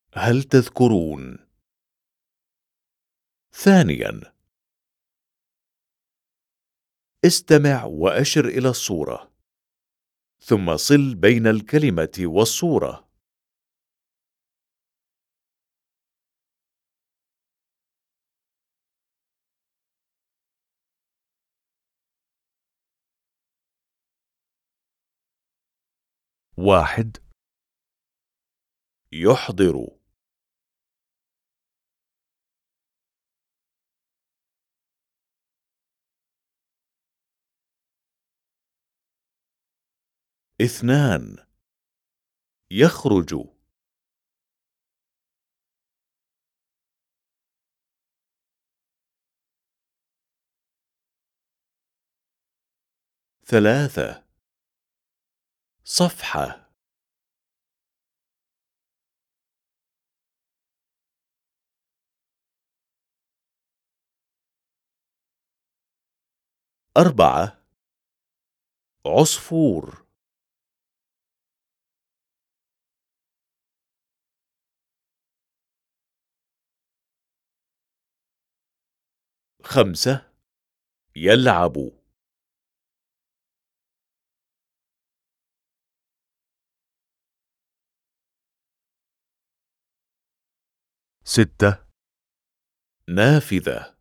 هل تذكرون؟ ثانيا، استمع وأشر إلى الصورة، ثم صل بين الكلمة والصورة. 1 يحضر. 2 يخرج. 3 صفحة. 4 عصفور. 5 يلعب. 6 نافذة.